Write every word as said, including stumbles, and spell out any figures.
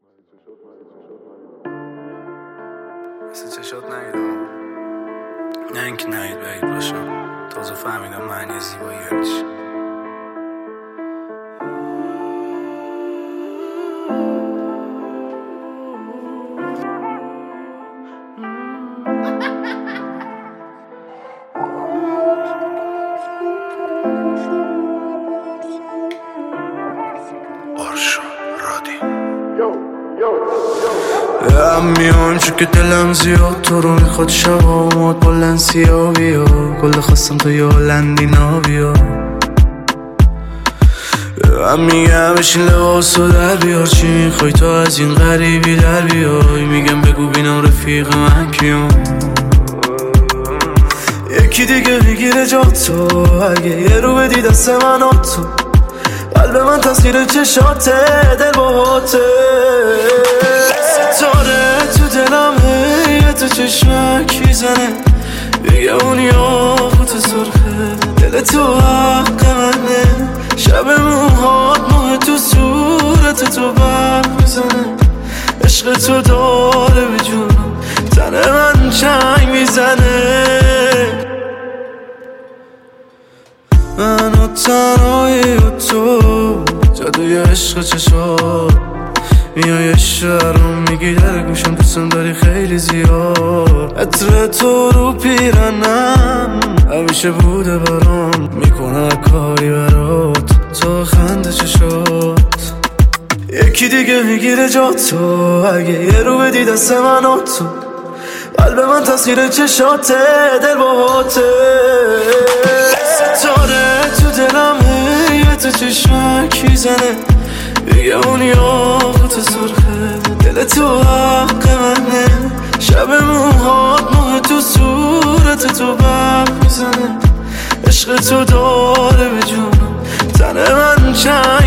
مثل چشات نهیدم، نه اینکه نهید بعید باشم، تازه فهمیدم معنی زیبایی یعنی چی. هم میام چون که دلم زیاد تو رو میخواد شب آماد با لنسیا بیا کل خواستم تو یه هلندی نابیا. هم میگم بشین لباس و در بیار چی میخوای تو از این غریبی در بیای. میگم بگو بینم رفیق من کیم یکی دیگه بگیره جا تو اگه یه رو بدی دست من و تو قلب من تصویر چشاته دل باهاته ستاره تو دلمه یه تو چشمک میزنه بگه اون یاقوت سرخه دل تو حق منه شب موهات ماه تو صورت تو برق میزنه عشق تو داره به جونم تن من چنگ میزنه من و تنهایی و تو جادوی عشق چشات میای شهرم میگی در گوشم دوستم داری خیلی زیاد عطر تو رو پیرنم همیشه بوده برام میکنه کاری برات تو خنده چشات یکی دیگه میگیره جا تو اگه یه رو بدی دست من و تو قلب من تصویر چشاته دل باهاته ستاره تو دلمه یه تو چشمک میزنه بگه اون یاقوت سرخه دل تو حق منه شب موهات ماه تو صورت تو برق میزنه عشق تو داره به جونم تن من چنگ